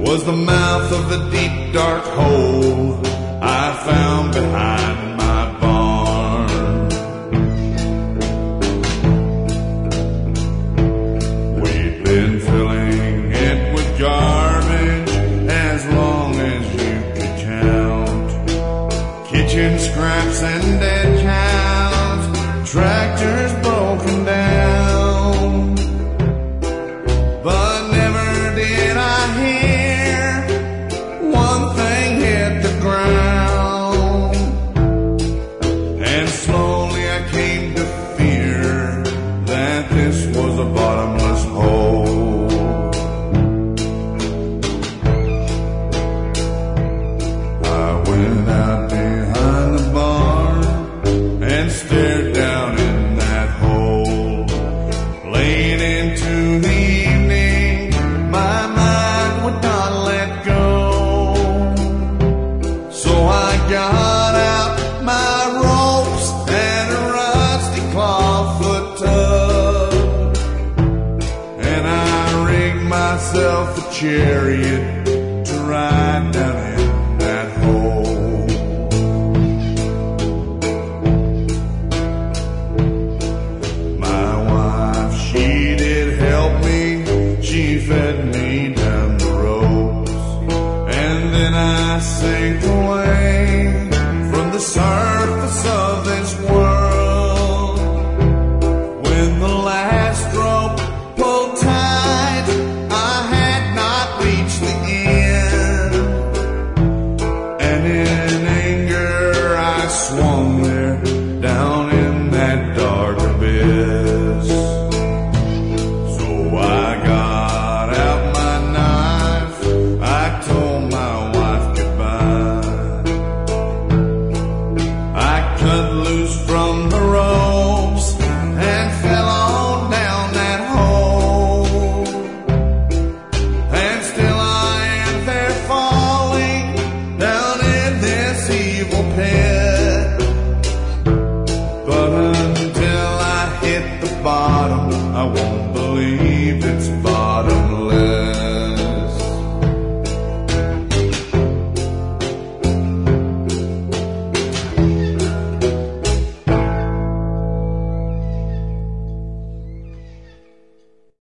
was the mouth of the deep dark hole I found behind my barn. We've been filling it with garbage as long as you could count. Kitchen scraps and dead cows, tractors broken down. But never did I hear one thing hit the ground. And slowly I came to fear that this was a bottomless hole. I went out behind the barn and stared down in that hole. Late into the evening, my mind would not let go. So I got out my ropes and a rusty clawfoot tub, and I rigged myself a chariot to ride down in that hole. My wife, she did help me. She fed me down the ropes, and then I sank